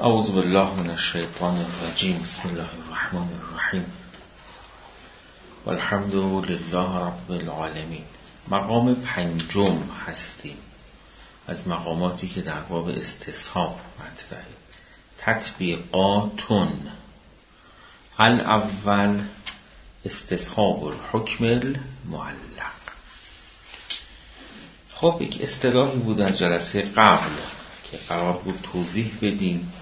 اعوذ بالله من الشیطان الرجیم. بسم الله الرحمن الرحیم. والحمد لله رب العالمین. مقام پنجم هستیم از مقاماتی که در باب استصحاب مطرحه. تطبیقاتون. الاول استصحاب الحکم المعلق. خب یک اصطلاحی بود از جلسه قبل که قرار بود توضیح بدیم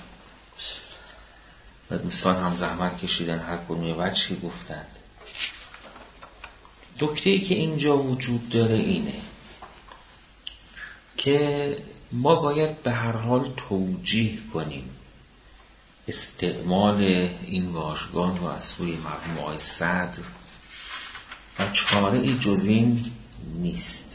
و دوستان هم زحمت کشیدن، هر کدوم وجهی گفتند. نکته‌ای که اینجا وجود داره اینه که ما باید به هر حال توجیه کنیم استعمال این واژگان رو از سوی مرحوم آقای صدر و چاره‌ای جز این نیست.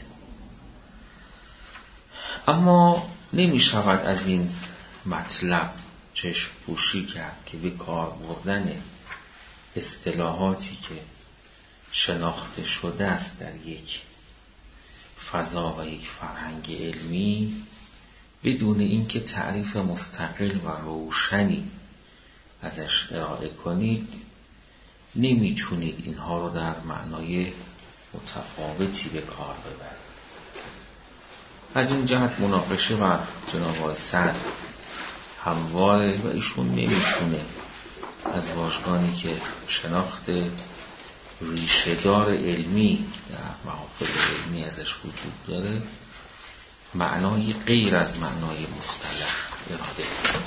اما نمی شود از این مطلب چشم پوشی کرد که به کار بردن اصطلاحاتی که شناخته شده است در یک فضا و یک فرهنگ علمی بدون اینکه تعریف مستقل و روشنی ازش ارائه کنید نمیتونید اینها رو در معنای متفاوتی به کار ببرید. از این جهت مناقشه و جناب آقای صدر همواره و ایشون نمیتونه از واژگانی که شناخت ریشه‌دار علمی در محافل علمی ازش وجود داره معنای غیر از معنای مصطلح اراده کنه.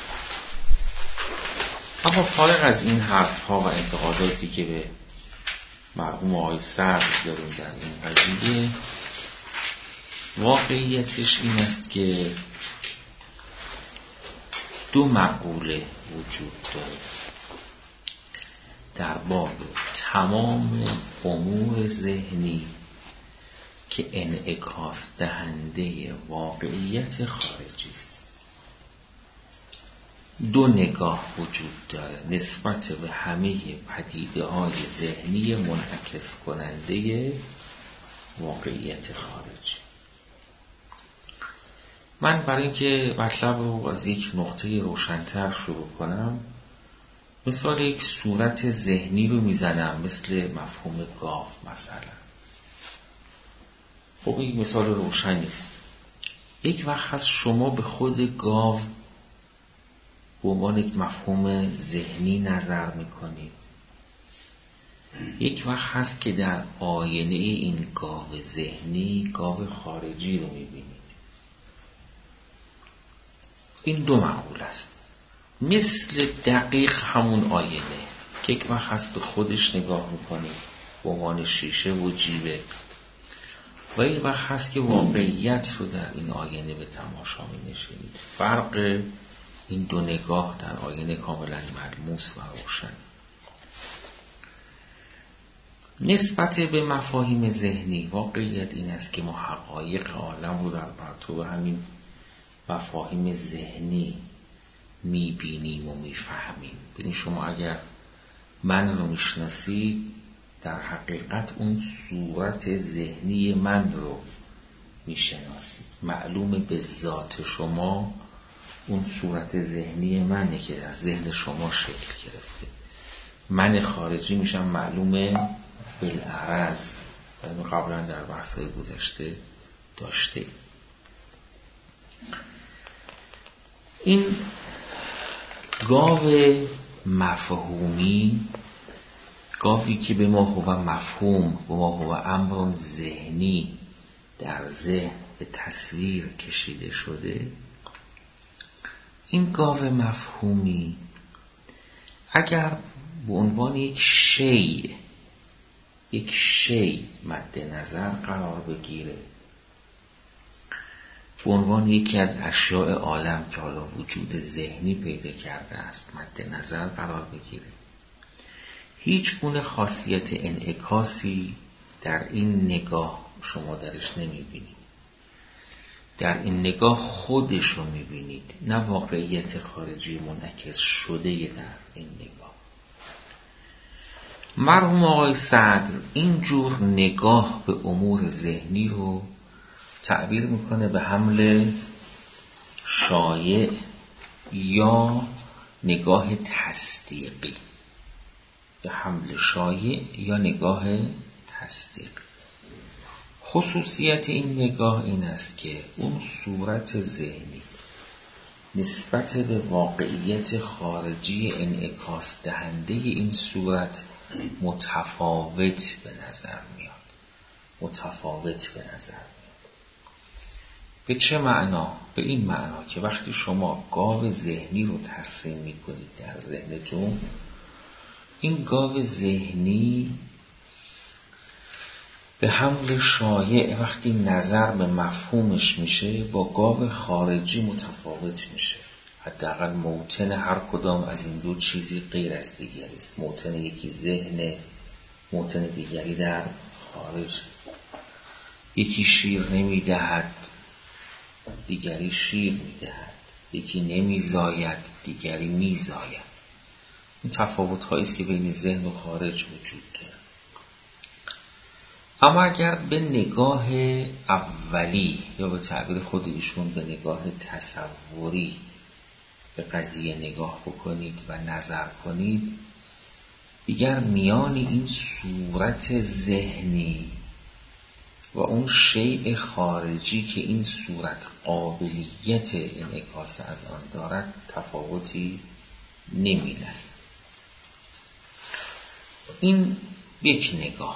اما فارغ از این حرفها و انتقاداتی که به مرحوم آقای صدر داریم در این قضیه، واقعیتش این است که دو مقوله وجود داره در باب تمام امور ذهنی که انعکاس دهنده واقعیت خارجی است. دو نگاه وجود داره نسبت به همه پدیده‌های ذهنی منعکس کننده واقعیت خارجی. من برای اینکه مطلب رو از یک نقطه روشن‌تر شروع کنم مثال یک صورت ذهنی رو میزنم، مثل مفهوم گاو مثلا. خب این مثال روشنی است. یک وقت هست شما به خود گاو به عنوان یک مفهوم ذهنی نظر میکنید، یک وقت هست که در آینه این گاو ذهنی گاو خارجی رو میبینید. این دو معقول است، مثل دقیق همون آینه که یک وقت هست به خودش نگاه میکنید به عنوان شیشه و جیبه و یک وقت هست که واقعیت رو در این آینه به تماشا می‌نشینید. فرق این دو نگاه در آینه کاملا ملموس و روشن. نسبت به مفاهیم ذهنی واقعیت این است که ما حقایق عالم رو در پرتو همین مفاهیم ذهنی میبینیم و میفهمیم. ببینید شما اگر من رو میشناسید در حقیقت اون صورت ذهنی من رو میشناسید. معلومه به ذات شما اون صورت ذهنی منه که از ذهن شما شکل گرفته. من خارجی میشم معلومه بالعرض و قبلا در بحث‌های گذشته داشته. این گاو مفهومی، گاوی که به ما هو مفهوم و ما هو امر ذهنی در ذهن به تصویر کشیده شده، این گاو مفهومی اگر به عنوان یک شی مد نظر قرار بگیره، به عنوان یکی از اشیاء عالم که حالا وجود ذهنی پیدا کرده است مد نظر قرار بگیره، هیچ گونه خاصیت انعکاسی در این نگاه شما درش نمیبینید. در این نگاه خودش رو میبینید، نه واقعیت خارجی منعکس شده در این نگاه. مرحوم آقای صدر اینجور نگاه به امور ذهنی رو تعبیر میکنه به حمل شایع یا نگاه تصدیقی، به حمل شایع یا نگاه تصدیق. خصوصیت این نگاه این است که اون صورت ذهنی نسبت به واقعیت خارجی انعکاس دهنده این صورت متفاوت به نظر میاد. به چه معنا؟ به این معنا که وقتی شما گاو ذهنی رو ترسیم میکنید در ذهنتون، این گاو ذهنی به حمل شایع وقتی نظر به مفهومش میشه با گاو خارجی متفاوت میشه. حداقل موطن هر کدام از این دو چیزی غیر از دیگری است. موطن یکی ذهن، موطن دیگری در خارج. یکی شیر نمیدهد، دیگری شیر میدهد. یکی نمیزاید، دیگری میزاید. این تفاوت هایی است که بین ذهن و خارج وجود داره. اما اگر به نگاه اولی یا به تعبیر خود ایشون به نگاه تصوری به قضیه نگاه بکنید و نظر کنید، دیگر میان این صورت ذهنی و اون شیء خارجی که این صورت قابلیت انعکاس از آن دارد تفاوتی نمی‌بینید. این یک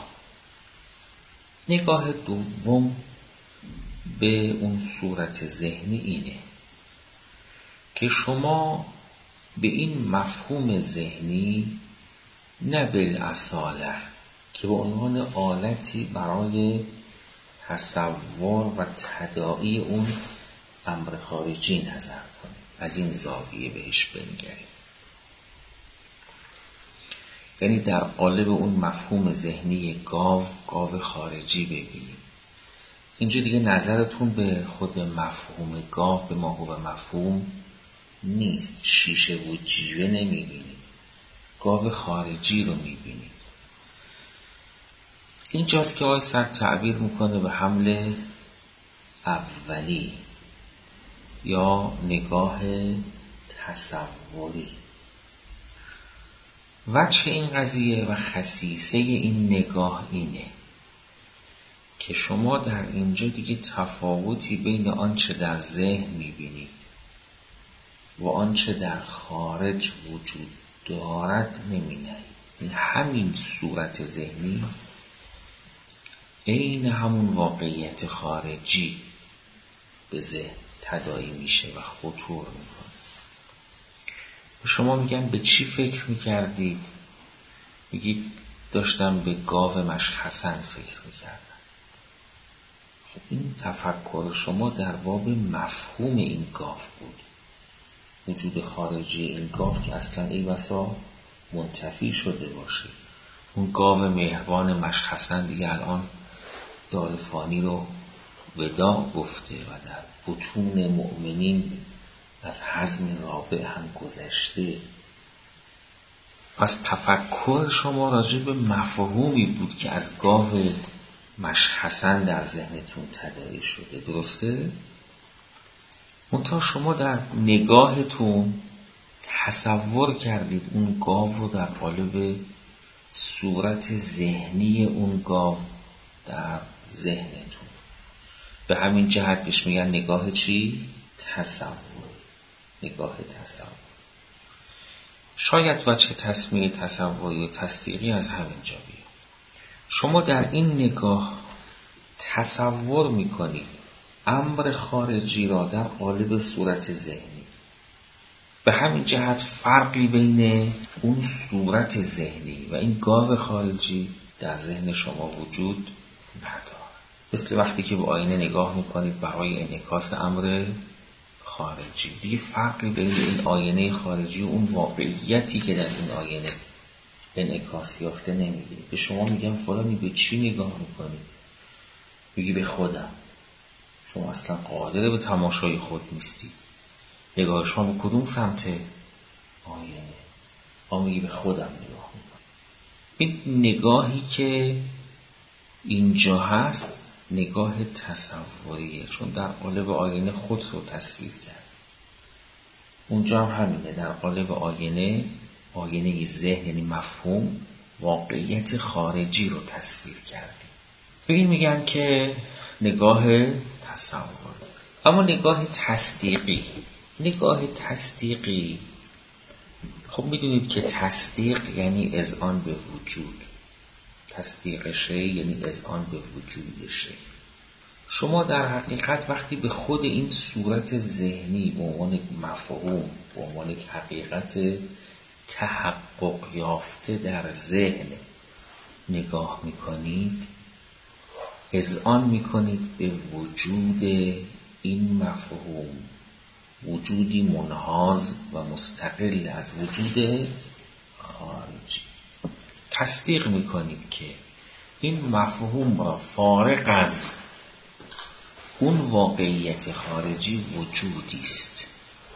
نگاه دوم به اون صورت ذهنی اینه که شما به این مفهوم ذهنی نه بالاصاله که به عنوان آلتی برای تصور و تداعی اون امر خارجی نظر کنید، از این زاویه بهش بنگرید. یعنی در قالب اون مفهوم ذهنی گاو خارجی ببینید. اینجا دیگه نظرتون به خود مفهوم گاو به ماهو مفهوم نیست. شیشه و جیوه نمیبینید، گاو خارجی رو میبینید. اینجاست که آقای سعد تعبیر میکنه به حمل اولی یا نگاه تصوری. وجه این قضیه و خصیصه این نگاه اینه که شما در اینجا دیگه تفاوتی بین آنچه در ذهن میبینید و آنچه در خارج وجود دارد نمی‌بینید. همین صورت ذهنی عین همون واقعیت خارجی به ذهن تداعی میشه و خطور میکنه. شما میگن به چی فکر میکردید؟ میگید داشتم به گاو مشحسن فکر میکردم. خب این تفکر شما در باب مفهوم این گاو بود. وجود خارجی این گاو که اصلا ای بسا منتفی شده باشه. اون گاو مهربان مشحسن دیگه الان دار فانی رو وداع گفته و در بطون مؤمنین از حزم رابع هم گذشته. پس تفکر شما راجع به مفهومی بود که از گاو مشحسن در ذهنتون تداعی شده، درسته؟ منتها شما در نگاهتون تصور کردید اون گاو رو در قالب صورت ذهنی اون گاو در ذهنتون. به همین جهت بهش میگن نگاه چی؟ تصور. نگاه تصور. شاید وجه تسمیه تصوری و تصدیقی از همینجا بیاد. شما در این نگاه تصور میکنید امر خارجی را در قالب صورت ذهنی. به همین جهت فرقی بین اون صورت ذهنی و این گاو خارجی در ذهن شما وجود نداره. مثل وقتی که به آینه نگاه میکنید برای انعکاس امر خارجی، دیگه فرقی بین این آینه خارجی و اون واقعیتی که در این آینه انعکاس یافته نمیبینید. به شما میگم فلانی به چی نگاه میکنی؟ میگی به خودم. شما اصلا قادر به تماشای خود نیستی. نگاه شما به کدوم سمت آینه؟ میگی به خودم نگاه میکنم. این نگاهی که اینجا هست نگاه تصوریه، چون در قالب آینه خود رو تصویر کرد. اونجا هم همینه، در قالب آینه ذهن یعنی مفهوم واقعیت خارجی رو تصویر کردیم. به این میگن که نگاه تصور. اما نگاه تصدیقی خب میدونید که تصدیق یعنی اذعان به وجود، تصدیق شی یعنی اذعان به وجود شی. شما در حقیقت وقتی به خود این صورت ذهنی به عنوان مفهوم، به عنوان حقیقت تحقق یافته در ذهن نگاه میکنید، اذعان میکنید به وجود این مفهوم، وجودی منحاز و مستقل از وجود خارجی. تصدیق میکنید که این مفهوم را فارغ از اون واقعیت خارجی وجودی است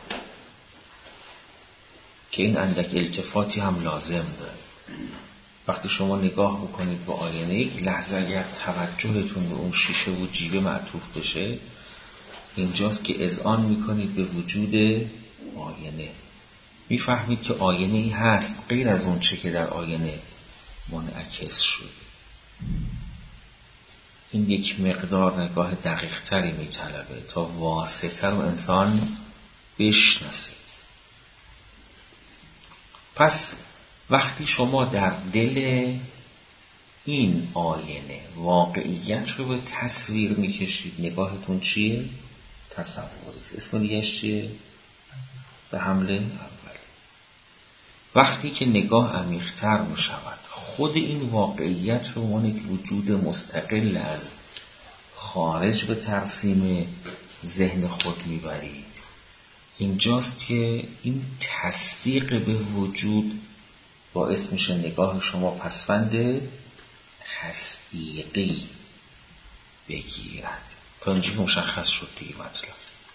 که این اندک التفاتی هم لازم داره. وقتی شما نگاه بکنید به آینه، یک لحظه اگر توجهتون به اون شیشه و جیبه معطوف بشه، اینجاست که اذعان میکنید به وجود آینه، میفهمید که آینه ای هست غیر از اون چه که در آینه منعکس شده. این یک مقدار نگاه دقیق تری میطلبه تا واسطه رو انسان بشناسه. پس وقتی شما در دل این آینه واقعیت رو به تصویر میکشید، نگاهتون چیه؟ تصوری. اسم دیگه‌اش چیه؟ به حمله اولی. وقتی که نگاه عمیق‌تر میشود، خود این واقعیت رو عنوان یک وجود مستقل از خارج به ترسیم ذهن خود میبرید. اینجاست که این تصدیق به وجود باعث میشه نگاه شما پسوند تصدیقی بگیرد. تا اینجا مشخص شد دیگه مطلب.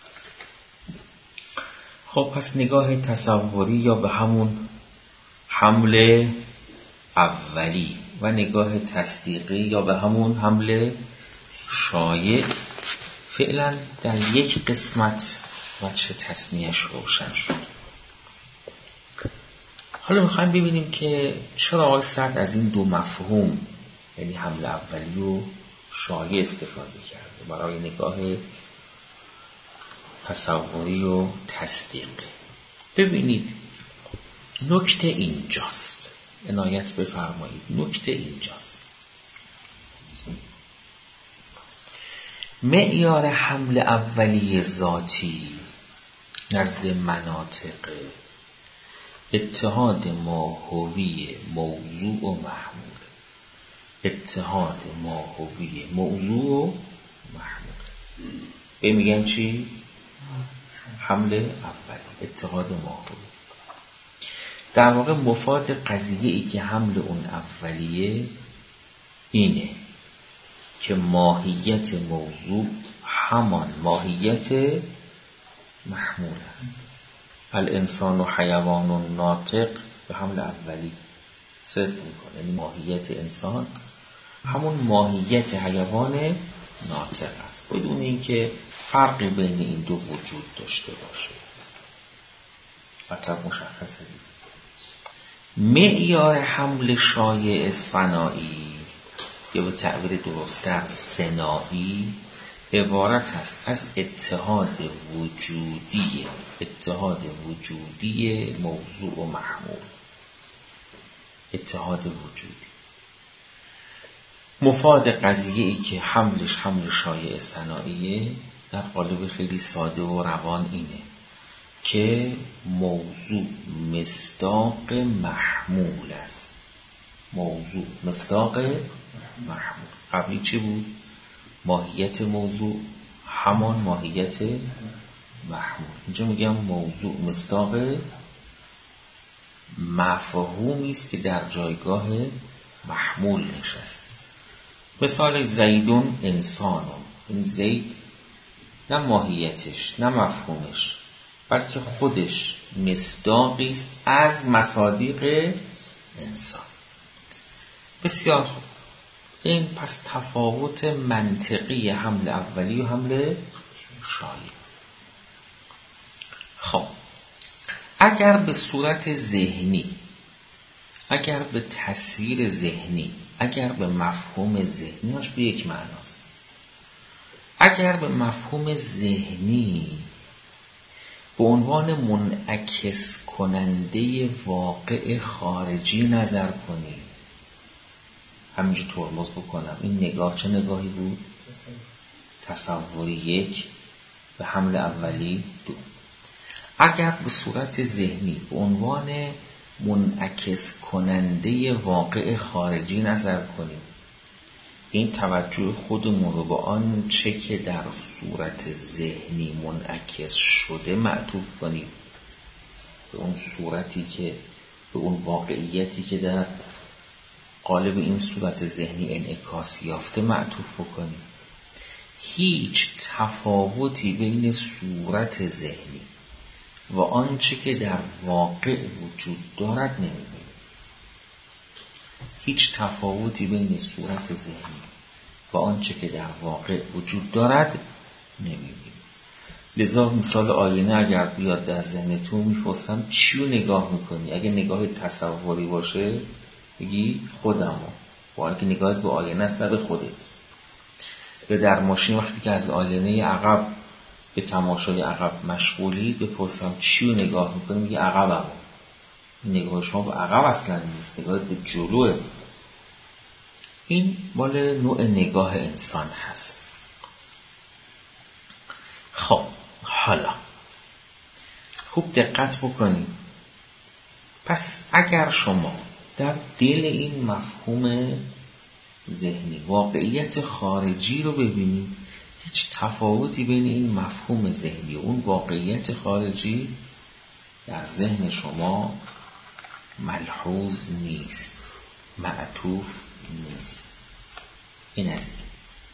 خب پس نگاه تصوری یا به همون حمل اولی و نگاه تصدیقی یا به همون حمل شایع فعلا در یک قسمت وجه تصمیهش روشن شد. حالا میخوایم ببینیم که چرا آقای سعد از این دو مفهوم یعنی حمل اولی و شایع استفاده کرده برای نگاه تصوری و تصدیقی. ببینید نکته اینجاست، عنایت بفرمایید، نکته اینجاست. معیار حمل اولی ذاتی نزد مناطق اتحاد ماهوی موضوع و محمول، اتحاد ماهوی موضوع و محمول. به میگن چی؟ حمل اولی، اتحاد ماهوی. در واقع مفاد قضیه ای که حمل اون اولیه اینه که ماهیت موضوع همان ماهیت محمول است. الانسان و حیوان و ناطق به حمل اولی صرف میکنه، یعنی ماهیت انسان همون ماهیت حیوان ناطق است، بدون اینکه فرقی بین این دو وجود داشته باشه. مطلب مشخصه دید. معیار حمل شایع صناعی یا به تعبیر درست‌تر صناعی عبارت است از اتحاد وجودی موضوع و محمول. اتحاد وجودی مفاد قضیه ای که حملش حمل شایع صناعیه در قالب خیلی ساده و روان اینه که موضوع مصداق محمول است. موضوع مصداق محمول. قبلی چی بود؟ ماهیت موضوع همان ماهیت محمول. اینجا میگم موضوع مصداق مفهومی است که در جایگاه محمول نشسته. مثال زیدون انسانون، این زید نه ماهیتش نه مفهومش بلکه خودش مصداقی است از مصادیق انسان. بسیار خوب. این پس تفاوت منطقی حمل اولی و حمل شایع. خب اگر به صورت ذهنی، اگر به تصویر ذهنی، اگر به مفهوم ذهنیش به یک معناست، اگر به مفهوم ذهنی به عنوان منعکس کننده واقع خارجی نظر کنی، همینجور ترمز بکنم، این نگاه چه نگاهی بود؟ تصوری یک و حمل اولی دو. اگر به صورت ذهنی به عنوان منعکس کننده واقع خارجی نظر کنیم، این توجه خودمون رو به آن چه که در صورت ذهنی منعکس شده معطوف کنیم، به اون صورتی که، به اون واقعیتی که در قالب این صورت ذهنی انعکاس یافته معطوف بکنیم، هیچ تفاوتی بین صورت ذهنی و آنچه که در واقع وجود دارد نمی‌بینیم. هیچ تفاوتی بین صورت ذهنی و آنچه که در واقع وجود دارد نمی‌بینیم. لذا مثال آینه اگر بیاد در ذهنتون می‌پرسم چی رو نگاه می‌کنی؟ اگه نگاه تصوری باشه بگی خودمو، با اینکه نگاهت به آینه است نه به خودت. یا در ماشین وقتی که از آینه عقب به تماشای عقب مشغولی بپرسم چی رو نگاه میکنی؟ میگه عقبم. نگاه شما به عقب اصلا نیست، نگاه به جلوه. این مال نوع نگاه انسان هست. خب حالا خوب دقت بکنید. پس اگر شما در دل این مفهوم ذهنی واقعیت خارجی رو ببینید، هیچ تفاوتی بین این مفهوم ذهنی و اون واقعیت خارجی در ذهن شما ملحوظ نیست، معطوف نیست. این از این.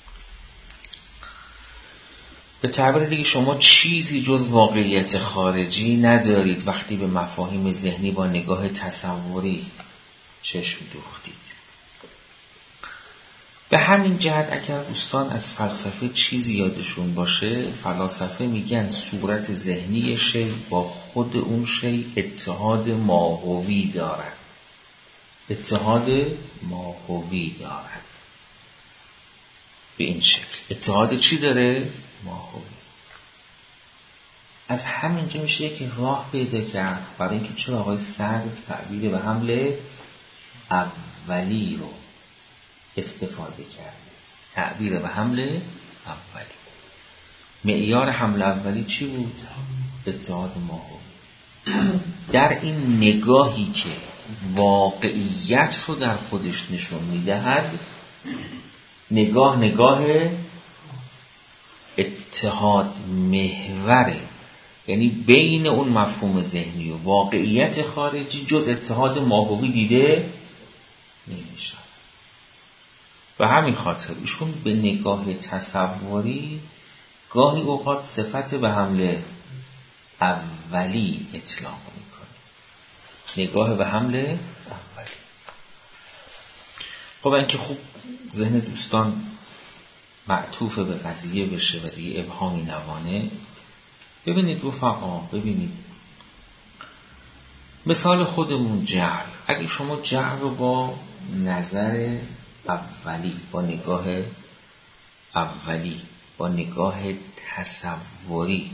به تعبیر دیگه شما چیزی جز واقعیت خارجی ندارید وقتی به مفاهیم ذهنی با نگاه تصوری چشم دوختید. به همین جهت اگر دوستان از فلسفه چیزی یادشون باشه، فلاسفه میگن صورت ذهنی شی با خود اون شی اتحاد ماهوی دارد. اتحاد ماهوی دارد. به این شکل اتحاد چی داره؟ ماهوی. از همینجا میشه یک راه پیدا کرد برای اینکه چرا آقای سعد تعبیر به حمل اولی رو استفاده کرد. تعبیر به حمل اولی. معیار حمل اولی چی بود؟ اتحاد ماهوی. در این نگاهی که واقعیت رو در خودش نشون میدهد، نگاه اتحاد محوره، یعنی بین اون مفهوم ذهنی و واقعیت خارجی جز اتحاد ماهوی دیده نمیشه. و همین خاطر ایشون به نگاه تصوری گاهی اوقات صفت به حمل اولی اطلاق میکنه. نگاه به حمل اولی. خب اینکه خوب ذهن دوستان معطوف به قضیه بشه و دیگه ابهامی نمانه، ببینید رفقا، ببینید مثال خودمون جعل. اگه شما جعل رو با نظر اولی، با نگاه اولی، با نگاه تصوری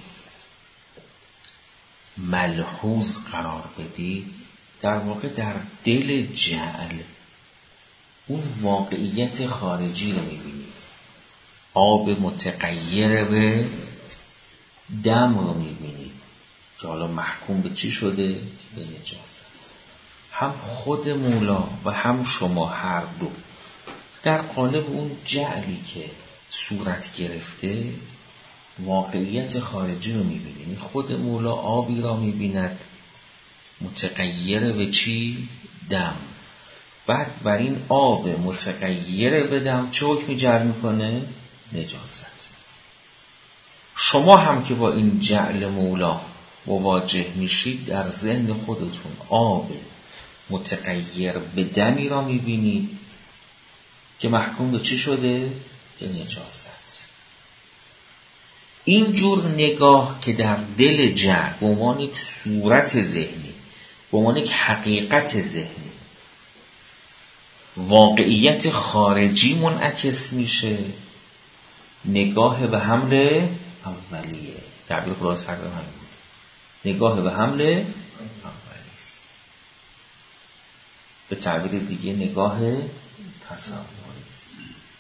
ملحوظ قرار بدید، در واقع در دل جعل اون واقعیت خارجی رو میبینید. آب متغیر به دم رو میبینید که حالا محکوم به چی شده؟ به نجاست. هم خود مولا و هم شما هر دو در قالب اون جعلی که صورت گرفته واقعیت خارجی رو میبینید. خود مولا آبی را میبیند متغیر به چی؟ دم. بعد بر این آب متغیر به دم چه حکمی جر میکنه؟ نجاست. شما هم که با این جعل مولا مواجه میشید، در ذهن خودتون آب متغیر به دمی را میبینید که محکوم به چی شده؟ به نجاست. این جور نگاه که در دل جعل به عنوان یک صورت ذهنی، به عنوان یک حقیقت ذهنی، واقعیت خارجی منعکس میشه، نگاه به حمل اولیه. تعبیر خدا سرکار همین بود، نگاه به حمل اولیه است. به تعبیر دیگه نگاه تصوری است.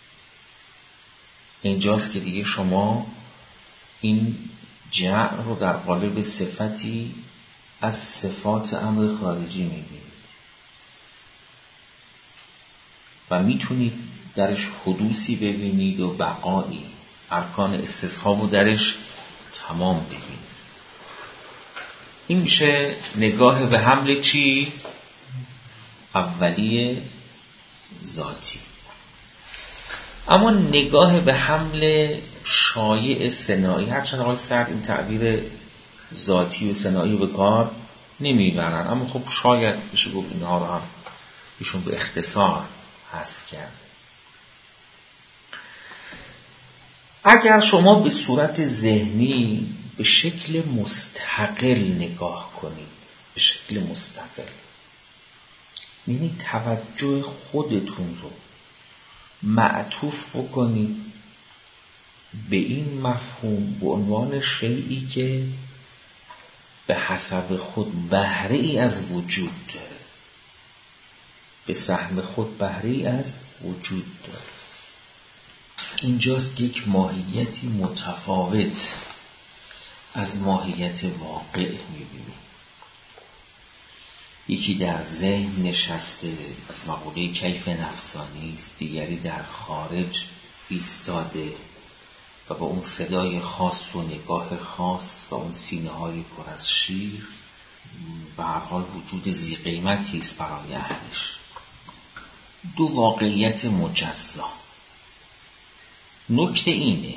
اینجاست که دیگه شما این جعل رو در قالب صفتی از صفات امر خارجی میبینید و میتونید درش حدوثی ببینید و بقایی، ارکان استصحاب رو درش تمام ببینید. این میشه نگاه به حمل چی؟ اولیه ذاتی. اما نگاه به حمل شایع صناعی، هرچند آقای سعد این تعبیر ذاتی و صناعی رو به کار نمیبرن، اما خب شاید بشه گفت اینها رو هم ایشون به اختصار حذف کرد. اگر شما به صورت ذهنی به شکل مستقل نگاه کنید، به شکل مستقل، یعنی توجه خودتون رو معطوف بکنید به این مفهوم به عنوان شیئی که به حسب خود بهره ای از وجود داره، به سهم خود بهره ای از وجود داره، اینجاست که یک ماهیتی متفاوت از ماهیت واقع می‌بینید. یکی در ذهن نشسته از مقوله کیف نفسانی است، دیگری در خارج ایستاده و با اون صدای خاص و نگاه خاص و اون سینه‌های پر از شیر به هر حال وجود ذی قیمتی است برای اهلش. دو واقعیت مجزا. نکته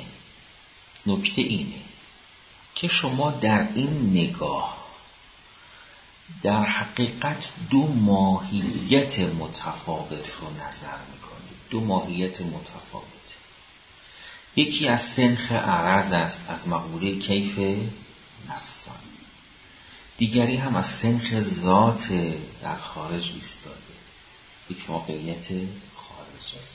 اینه که شما در این نگاه در حقیقت دو ماهیت متفاوت رو نظر میکنید. دو ماهیت متفاوت، یکی از سنخ عرض است از مقوله کیف نفسانی، دیگری هم از سنخ ذات در خارج ایستاده، یک واقعیت خارج است.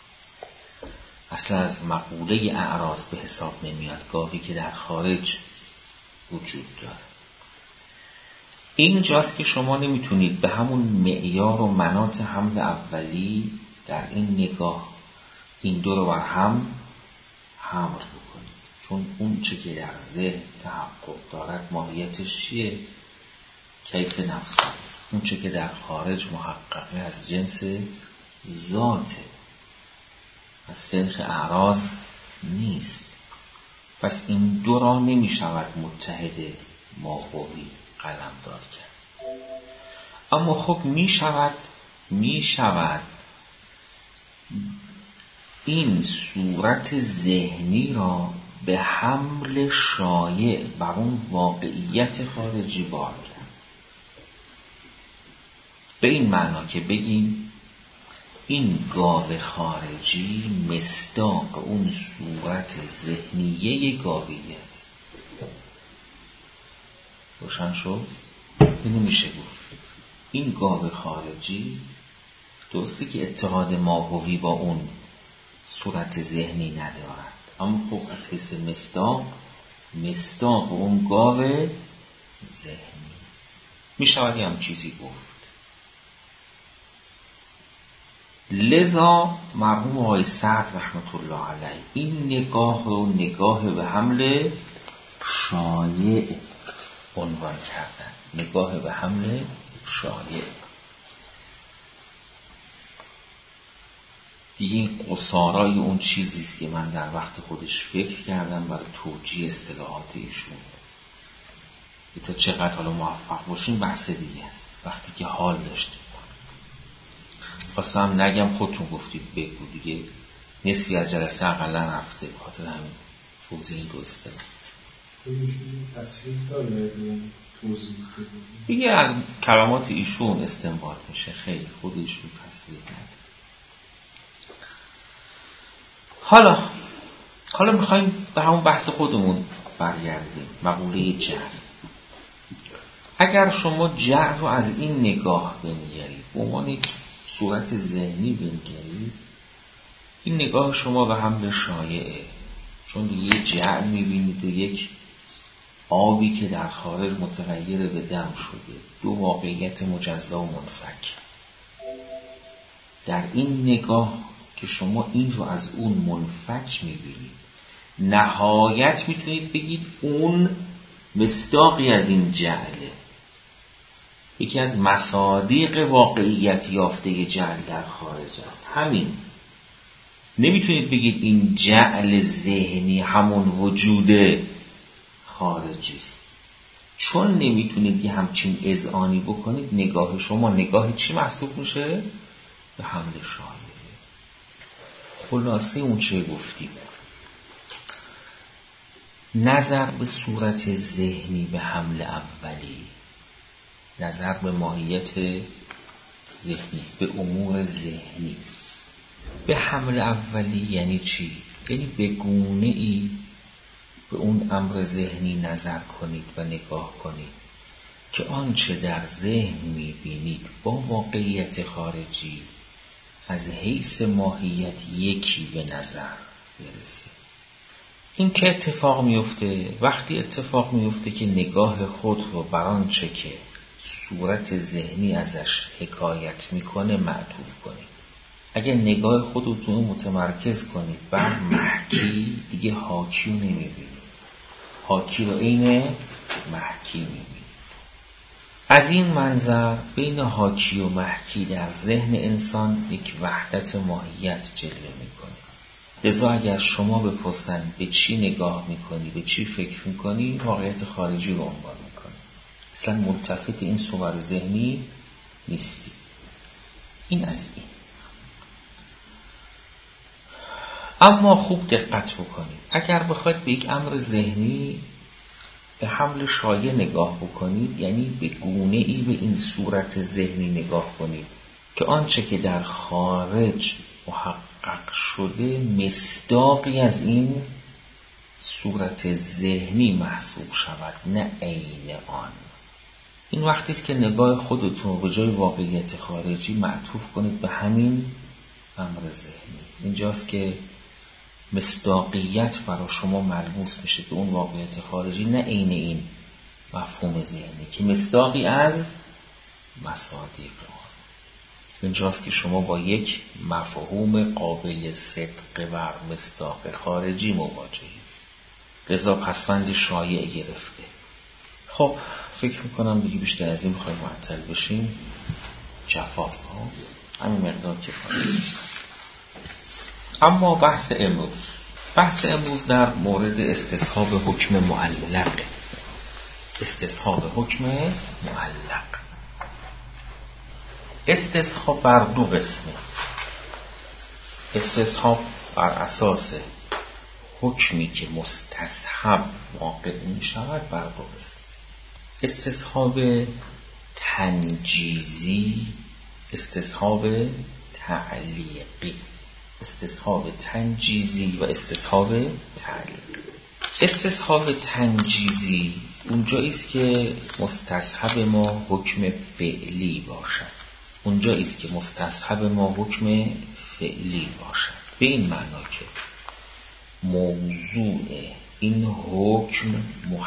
اصلا از مقوله اعراض به حساب نمیاد گاوی که در خارج وجود داره. اینجاست که شما نمیتونید به همون معیار و مناط حمل اولی در این نگاه این دو رو بر هم حمل بکنید، چون اون چه که در ذهن تحقق دارد ماهیتش چیه؟ کیف نفس است. اون چه که در خارج محققه از جنس ذاته، از سنخ اعراض نیست. پس این دو را نمی شود متحد ماهوی قلم داد کرد. اما خب می شود این صورت ذهنی را به حمل شایع بر اون واقعیت خارجی بار کرد. به این معنا که بگیم این گاو خارجی مصداق اون صورت ذهنیه گاویه است. روشن شد؟ اینو میشه گفت این گاو خارجی درسته که اتحاد ماهوی با اون صورت ذهنی ندارد، اما خب از حیث مصداق اون گاو ذهنی است. میشود یه هم چیزی گفت. لذا مرحوم آقای سعد رحمت الله علیه این نگاه رو نگاه به حمل شایع عنوان کردن. نگاه به حمل شایع. دیگه این قصارای اون چیزیست که من در وقت خودش فکر کردم برای توجیه اصطلاحات ایشون. تا چقدر حالا موفق باشیم بحث دیگه است. وقتی که حال داشتیم خواستم نگم خودتون گفتید بگو دیگه، نصفی از جلسه اقلا رفته، به خاطر همین توضیح این دوست بدم. دیگه از کلمات ایشون استنباط میشه، خیلی خود ایشون تصریح کرد. حالا حالا میخوایم به همون بحث خودمون برگردیم، مقوله جعل. اگر شما جعل رو از این نگاه بنگرید، به عنوان یک صورت ذهنی بنگرید، این نگاه شما به حمل شایعه، چون یه جعل میبینید و یک آبی که در خارج متغیر به دم شده، دو واقعیت مجزا و منفک. در این نگاه که شما این رو از اون منفک میبینید، نهایت میتونید بگید اون مصداقی از این جعله، یکی از مصادیق واقعیت یافته جعل در خارج است. همین. نمیتونید بگید این جعل ذهنی همون وجود خارجی است، چون نمیتونید یه همچین اذعانی بکنید. نگاه شما نگاه چی محسوب میشه؟ به حمل شایعه. خلاصه اون چه گفتیم، نظر به صورت ذهنی به حمل اولی، نظر به ماهیت ذهنی، به امور ذهنی به حمل اولی یعنی چی؟ یعنی به گونه ای به اون امر ذهنی نظر کنید و نگاه کنید که آنچه در ذهن میبینید با واقعیت خارجی از حیث ماهیت یکی به نظر برسه. این که اتفاق میفته وقتی اتفاق میفته که نگاه خود رو بر آنچه که صورت ذهنی ازش حکایت میکنه معطوف کنید. اگه نگاه خودتون رو متمرکز کنید بر محکی، دیگه حاکی رو نمیبینید، حاکی رو عین محکی میبینید. از این منظر بین حاکی و محکی در ذهن انسان یک وحدت ماهیت جلوه میکنه. لذا اگر شما بپرسن به چی نگاه میکنی، به چی فکر میکنی، واقعیت خارجی رو عنوان میکنی، اصلا ملتفت این صور ذهنی نیستی. این از این. اما خوب دقت بکنید، اگر بخواید به یک امر ذهنی به حمل شایعه نگاه بکنید، یعنی به گونه ای به این صورت ذهنی نگاه کنید که آنچه که در خارج محقق شده مصداقی از این صورت ذهنی محسوب شود، نه عین آن. این وقتی است که نگاه خودتون رو به جای واقعیت خارجی معطوف کنید به همین امر ذهنی. اینجاست که مصداقیت برای شما ملموس میشه به اون واقعیت خارجی، نه عین این مفهوم ذهنی که مصداقی از مصادیق آن. اینجاست که شما با یک مفهوم قابل صدق و مصداق خارجی مواجهید. لذا پسوند شایع گرفته. خب فکر میکنم دیگه بیشتر از این بخوایم معطل بشیم جفاست ها، همین مقدار کفایه. اما بحث امروز در مورد استصحاب حکم معلق. استصحاب حکم معلق. استصحاب بر دو قسمه. استصحاب بر اساس حکمی که مستصحب واقع می شود بر دو قسم. استصحاب تنجیزی، استصحاب تعلیقی. استصحاب تنجیزی و استصحاب تعلیقی. استصحاب تنجیزی اونجایی است که مستصحب ما حکم فعلی باشد. اونجایی است که مستصحب ما حکم فعلی باشد. به این معنا که موضوع این حکم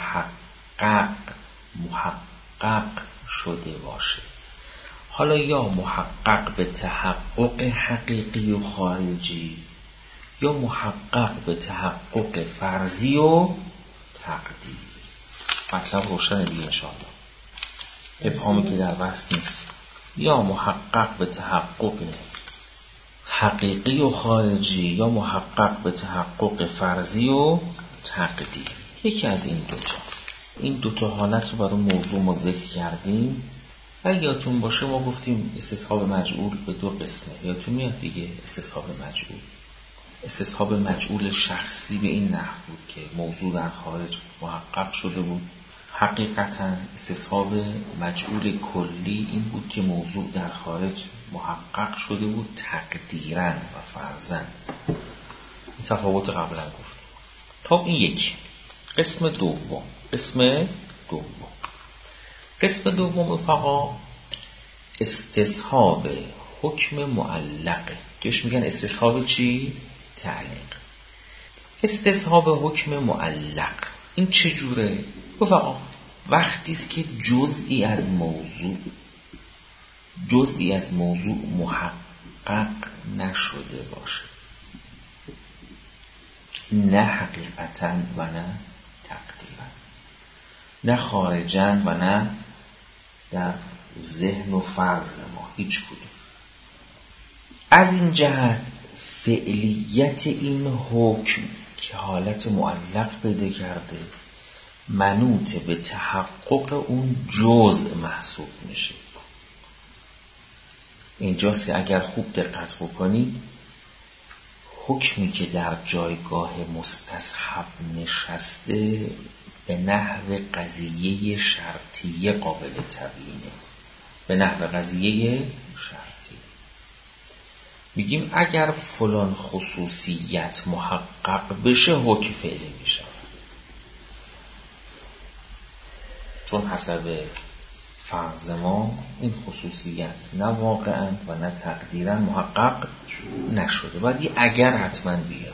محقق شده باشه. حالا یا محقق به تحقق حقیقی و خارجی، یا محقق به تحقق فرضی و تقدیری. مطلب روشن دیگه انشاءالله، ابهامی که در بحث نیست. یا محقق به تحقق حقیقی و خارجی، یا محقق به تحقق فرضی و تقدیری. یکی از این دوتا حالت رو برای موضوع ما ذکر کردیم. اگه یادتون باشه ما گفتیم استصحاب مجعول به دو قسمه. یادتون میاد دیگه استصحاب مجعول شخصی به این نحو بود که موضوع در خارج محقق شده بود. حقیقتا استصحاب مجعول کلی این بود که موضوع در خارج محقق شده بود تقدیراً و فرضاً. این تفاوت قبلا گفتیم. خب این یک قسم دوم. قسم دوم رفقا استصحاب حکم معلقه، کهش میگن استصحاب چی؟ تعلیق. استصحاب حکم معلق این چجوره؟ رفقا وقتی است که جزئی از موضوع محقق نشده باشه، نه حقیقتا و نه تقدیرا، نه خارجا و نه در ذهن و فرض ما، هیچ کدوم. از این جهت فعلیت این حکم که حالت معلق پیدا کرده منوط به تحقق اون جزء محسوب میشه. اینجاست اگر خوب دقت بکنید حکمی که در جایگاه مستصحب نشسته به نحو قضیه شرطیه قابل تبیینه. به نحو قضیه شرطیه میگیم اگر فلان خصوصیت محقق بشه حکم فعلی میشه، چون حسب فرض ما این خصوصیت نه واقعا و نه تقدیرا محقق نشده، باید یه اگر حتما بیاد.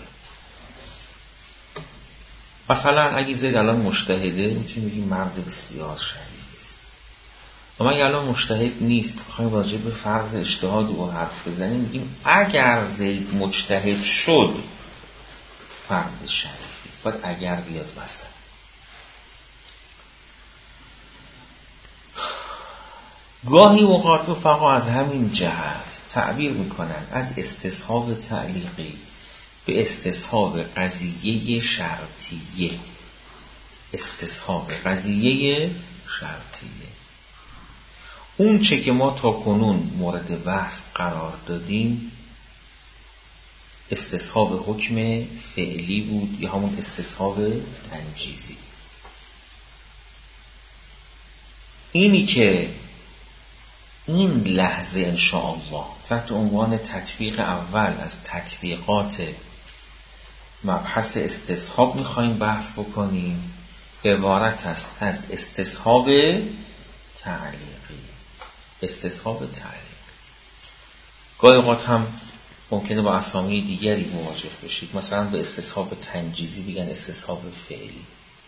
مثلا اگه زید الان مجتهده میتونیم بگیم مرد بسیار شریف است، اما اگه الان مجتهد نیست بخوایم راجع به فرض اجتهاد او حرف بزنیم میگیم اگر زید مجتهد شد فرد شریف است، باید اگر بیاد وسط. گاهی اوقات رفقا از همین جهت تعبیر میکنن از استصحاب تعلیقی به استصحاب قضیه شرطیه. استصحاب قضیه شرطیه اون چه که ما تا کنون مورد بحث قرار دادیم استصحاب حکم فعلی بود یا همون استصحاب تنجیزی. اینی که این لحظه انشاءالله تحت عنوان تطبیق اول از تطبیقات مبحث استصحاب میخوایم بحث بکنیم عبارت است از استصحاب تعلیقی. استصحاب تعلیق گاهی اوقات هم ممکنه با اسامی دیگری مواجه بشید، مثلا به استصحاب تنجیزی بگن استصحاب فعلی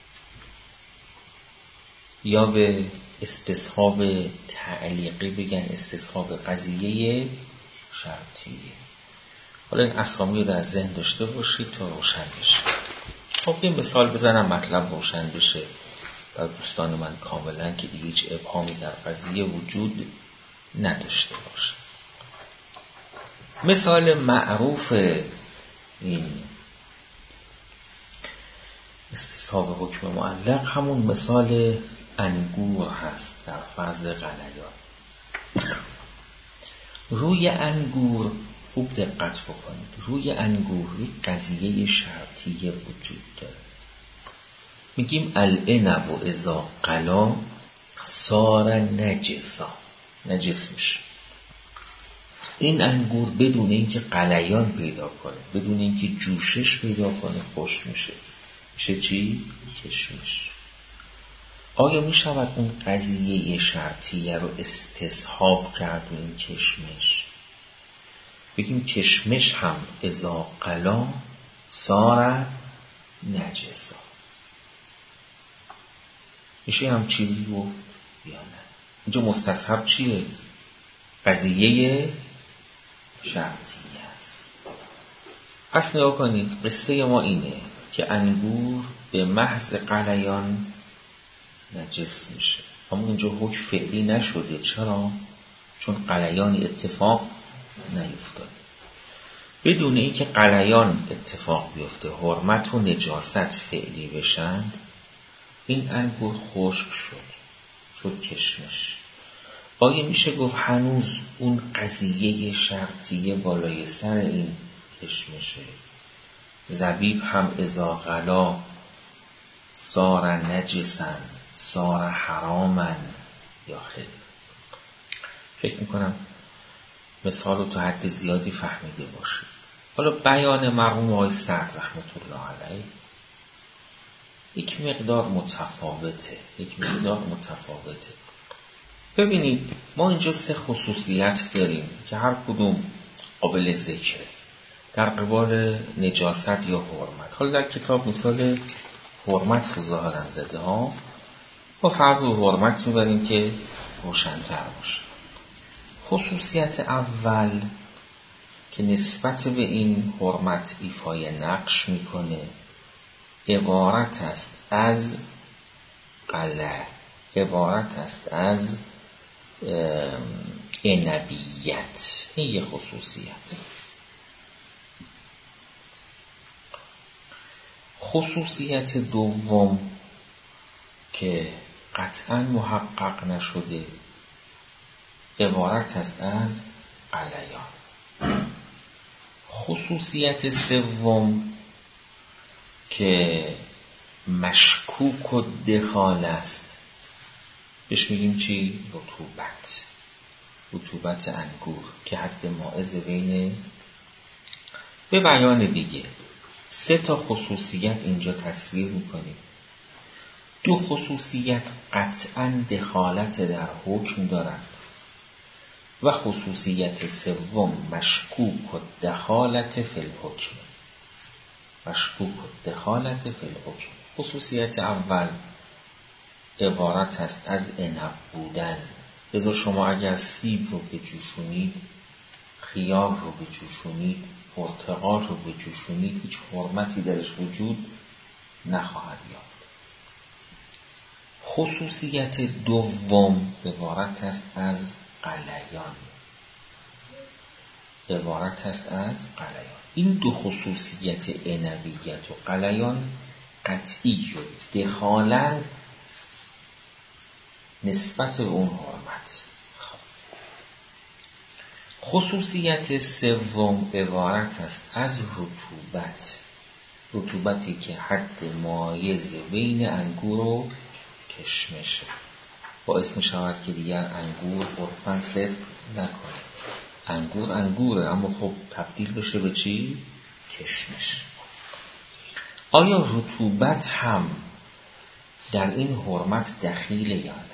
یا به استصحاب تعلیقی بگن استصحاب قضیه شرطیه. حالا این اسامی رو در ذهن داشته باشید تا روشن بشه. خب یه مثال بزنم مطلب روشن بشه برای دوستان من کاملا که دیگه هیچ ابهامی در قضیه وجود نداشته باشه. مثال معروف این استصحاب حکم معلق همون مثال انگور هست در فرض غلیان. روی انگور خوب دقت بکنید، روی انگور یک قضیه شرطیه وجود داره. میگیم العنب اذا غلا صار نجسا، نجس میشه. این انگور بدون اینکه غلیان پیدا کنه، بدون اینکه جوشش پیدا کنه خشک میشه. میشه چی؟ کشمش. آیا می شود اون قضیه شرطیه رو استصحاب کرد و این کشمش؟ بگیم کشمش هم اذا غلا صار نجسا. میشه هم چیزی رو یا نه؟ اینجا مستصحب چیه؟ قضیه شرطیه است. پس نگاه کنید قصه ما اینه که انگور به محض غلیان نجس میشه، اما اینجا حکم فعلی نشده. چرا؟ چون غلیان اتفاق نیفتاد. بدون اینکه غلیان اتفاق بیفته حرمت و نجاست فعلی بشند این انگور خشک شد کشمش. آیا میشه گفت هنوز اون قضیه شرطیه بالای سر این کشمشه؟ زبیب هم اذا غلا صار نجسا صار حراما یا خیر؟ فکر میکنم مثال رو تا حد زیادی فهمیده باشید. حالا بیان مرحوم آقای سعد رحمت الله علیه یک مقدار متفاوته. ببینید ما اینجا 3 خصوصیت داریم که هر کدوم قابل ذکره در قبال نجاست یا حرمت. حالا در کتاب مثال حرمت رو ظاهرا زده ها، با فرض و حرمت میبریم که روشن‌تر باشه. خصوصیت اول که نسبت به این حرمت ایفای نقش میکنه عبارت است از قلع، عبارت است از عنبیت. این یه خصوصیته. خصوصیت دوم که قطعا محقق نشده عبارت است از غلیان. خصوصیت سوم که مشکوک و دخال است بهش میگیم چی؟ رطوبت انگور که حد مائز بین. به بیان دیگه 3 خصوصیت اینجا تصویر میکنیم. 2 خصوصیت قطعا دخالت در حکم دارند و خصوصیت سوم مشکوک و دخالت فی الحکم. خصوصیت اول عبارت است از عنب بودن. لذا شما اگر سیب رو بجوشونید، خیار رو بجوشونید، پرتقال رو بجوشونید، هیچ حرمتی درش وجود نخواهد یافت. خصوصیت دوم عبارت است از غلیان. این 2 خصوصیت عنبیت و غلیان قطعی و دخالن نسبت به اون حرمت. خصوصیت سوم عبارت است از رطوبتی که حد مایز بین انگور و کشمشه، باعث می شود که دیگر انگور عرفاً صدق نکنه. انگور انگوره، اما خب تبدیل بشه به چی؟ کشمش. آیا رطوبت هم در این حرمت دخیله یا نه؟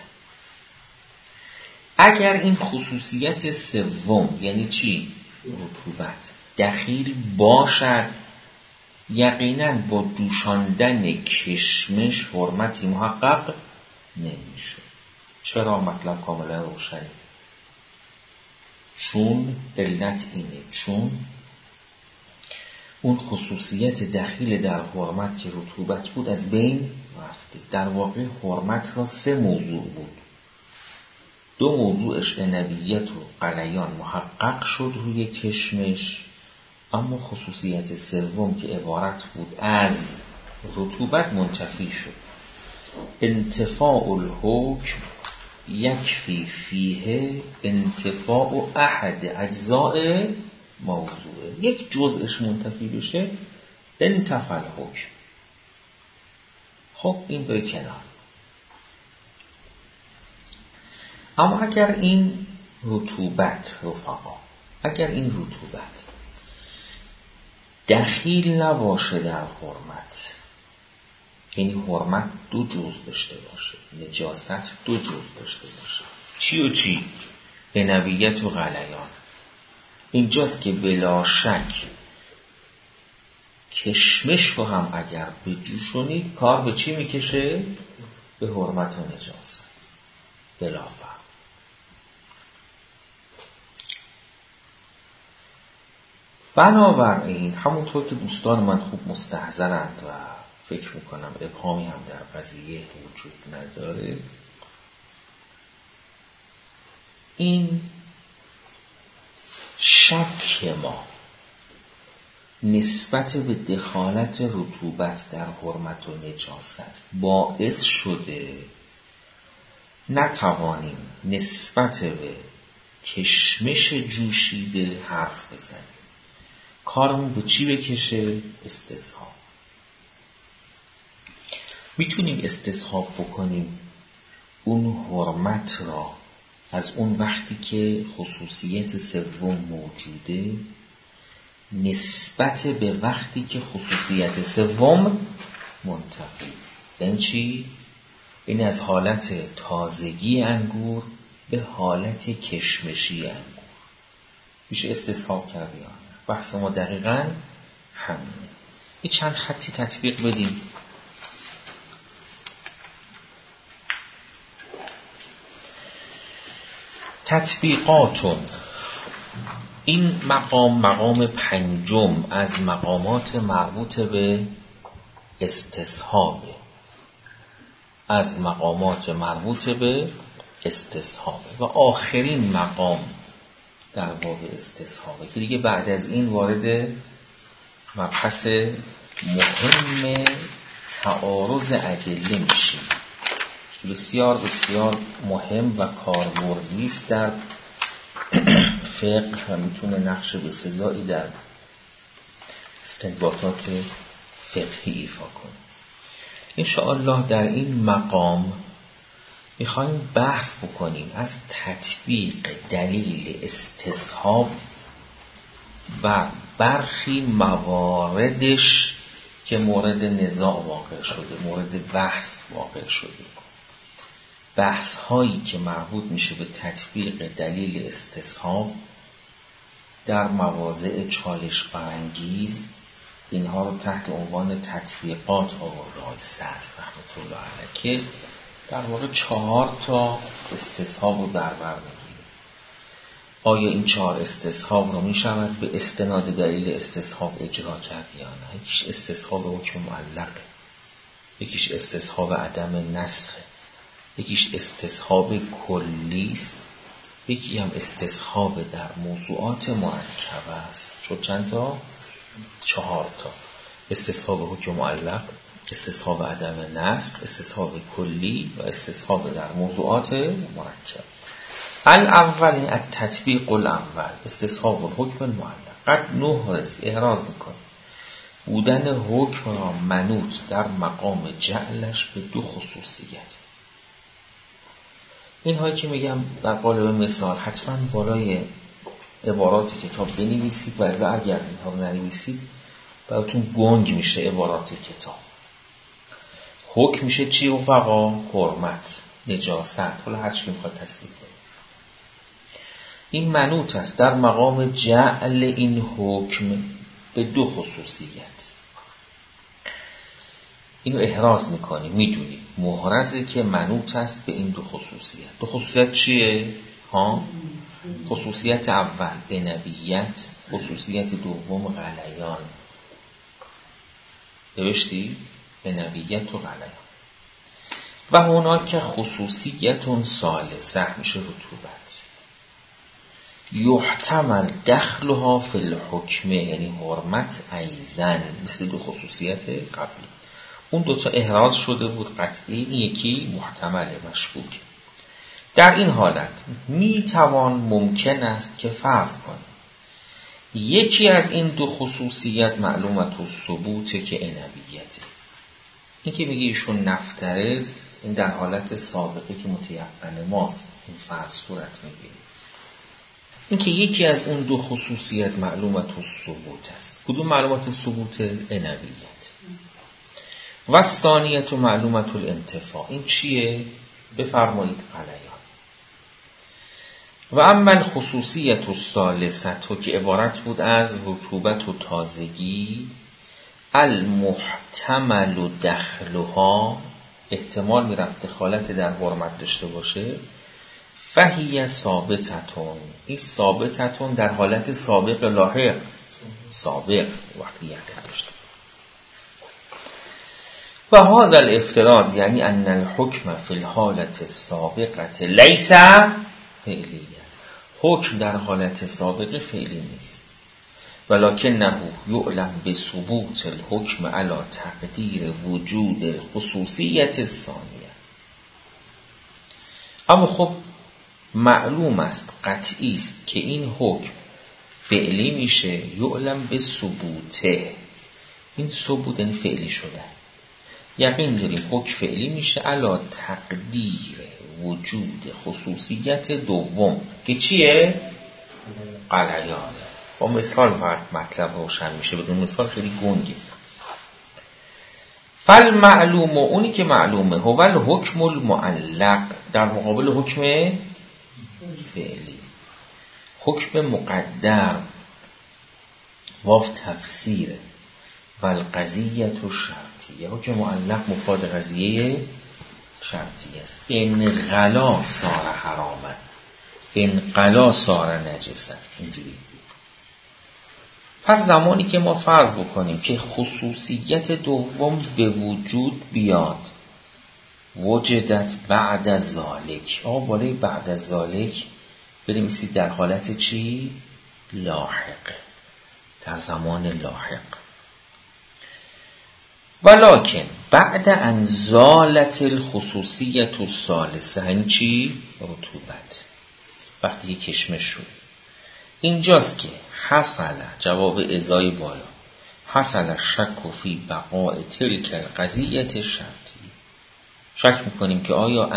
اگر این خصوصیت سوم یعنی چی؟ رطوبت دخیل باشد، یقینا با جوشاندن کشمش حرمتی محقق نمیشه. چرا؟ مطلب کاملا روشنه. چون علت اینه، چون اون خصوصیت دخیل در حرمت که رطوبت بود از بین رفته. در واقع حرمت را 3 موضوع بود. 2 موضوعش عنبیت و غلیان محقق شد روی کشمش، اما خصوصیت سوم که عبارت بود از رطوبت منتفی شد. انتفاع الحکم یکفی فیه انتفاع احد اجزاء موضوعه. یک جزءش منتفی بشه انتفع الحکم. خب این به کنار. اما اگر این رطوبت رفقا، اگر این رطوبت دخیل نباشه در حرمت، یعنی حرمت 2 جزء داشته باشه، نجاست 2 جزء داشته باشه، چی و چی؟ عنبیت و غلیان. اینجاست که بلا شک کشمش رو هم اگر بجوشونید کار به چی میکشه؟ به حرمت و نجاست بلا فرق. بنابراین همونطور که دوستان من خوب مستحضرند و فکر میکنم ابهامی هم در قضیه وجود نداره، این شک ما نسبت به دخالت رطوبت در حرمت و نجاست باعث شده نتوانیم نسبت به کشمش جوشیده حرف بزنیم. کارمون به چی بکشه؟ استصحاب. میتونیم استصحاب بکنیم اون حرمت را از اون وقتی که خصوصیت سوم موجوده نسبت به وقتی که خصوصیت سوم منتفی است. یعنی چی؟ این از حالت تازگی انگور به حالت کشمشی انگور میشه استصحاب کردی. بحث ما دقیقاً همینه. این چند خطی تطبیق بدیم. تطبیقاتون، این مقام پنجم از مقامات مربوط به استصحابه، از مقامات مربوط به استصحابه و آخرین مقام در باب استصحابه که دیگه بعد از این وارد مبحث مهم تعارض ادله میشیم. بسیار بسیار مهم و کاربردی است در فقه و میتونه نقش بسزایی در استنباطات فقهی ایفا کنه. انشاءالله در این مقام میخوایم بحث بکنیم از تطبیق دلیل استصحاب و برخی مواردش که مورد نزاع واقع شده، مورد بحث واقع شده. بحث هایی که مربوط میشه به تطبیق دلیل استصحاب در مواضع چالش برانگیز، اینها رو تحت عنوان تطبیقات آورده های صدر رحمت الله علیه که در واقع 4 تا استصحاب رو در بر میگیره. آیا این 4 استصحاب رو میشود به استناد دلیل استصحاب اجرا کرد یا نه؟ یکیش استصحاب حکم معلقه، یکیش استصحاب عدم نسخه، یکیش استصحاب کلی است، یکی هم استصحاب در موضوعات مرکبه است. شد چند تا؟ 4 تا. استصحاب حکم معلق، استصحاب عدم نسخ، استصحاب کلی و استصحاب در موضوعات مرکب. الاول این التطبیق الاول، استصحاب الحکم المعلق. قد نحرز، احراز میکنه بودن حکم را منوط در مقام جعلش به 2 خصوصیت. این هایی که میگم در قالب مثال حتما بالای عبارات کتاب بنویسید و اگر اینها رو ننویسید براتون گنگ میشه عبارات کتاب. حکم میشه چی رفقا؟ حرمت، نجاست، حالا هر چی میخواد تصریف کنه. این منوط است در مقام جعل این حکم به 2 خصوصیت. اینو احراز میکنی، میدونی محرزه که منوط است به این 2 خصوصیت. 2 خصوصیت چیه؟ خصوصیت اول عنبیت، خصوصیت دوم غلیان. نوشتی؟ عنبیت و غلیان. و هناک خصوصیت ثالثه میشه رطوبت. یحتمل دخلها فی الحکم، یعنی حرمت ایزن، مثل 2 خصوصیت قبلی. اون 2 تا احراز شده بود قطعی، این یکی محتمل مشکوک. در این حالت میتوان ممکن است که فرض کنیم یکی از این 2 خصوصیت معلومت و ثبوته که عنبیته. این که میگه ایشون نفترز، این در حالت سابقه که متیقن ماست، این فرض صورت میگیره. این که یکی از اون 2 خصوصیت معلومت و ثبوت است. کدوم معلومت و ثبوت؟ عنبیت. و ثانیت و معلومت الانتفاع. این چیه؟ بفرمایید غلیان. و اما الخصوصیت الثالثه که عبارت بود از رطوبت و تازگی، المحتمل دخلها، احتمال میرفت دخالت در حرمت داشته باشه، فهی ثابتتون، این ثابتتون در حالت سابق لاحق، سابق وقتی یقین داشته. و هذا الافتراض یعنی ان الحکم فی الحالت السابقه لیس فعلیه، حکم در حالت سابقه فعلی نیست. ولکنه یعلم بثبوت الحکم علی تقدیر وجود خصوصیت الثانیه. اما خب معلوم است، قطعی است که این حکم فعلی میشه. یعلم بثبوته، این ثبوت یعنی فعلی شده. یقین داریم حکم فعلی میشه علی تقدیر وجود خصوصیت دوم که چیه؟ غلیان. با مثال مطلب روشن میشه، بدون مثال خیلی گنگه. فالمعلوم، اونی که معلومه، هو الحکم المعلق، در مقابل حکم فعلی. حکم مقدر واو تفسیره و القضیه شرطیه. حکم معلق مفاد قضیه شرطی است. ان غلا صار حراما، ان غلا صار نجسا. اینجوری. پس زمانی که ما فرض بکنیم که خصوصیت دوم به وجود بیاد، وجدت بعد از ذالک، بالای بعد از ذالک بنویسید در حالت چی؟ لاحق، در زمان لاحق. ولکن بعد ان زالت الخصوصیت الثالثه، یعنی چی؟ رطوبت. وقتی کشمش شد، اینجاست که حصل، جواب ازای بالا، حصل شک فی بقاء تلک القضیه شرطی. شک میکنیم که آیا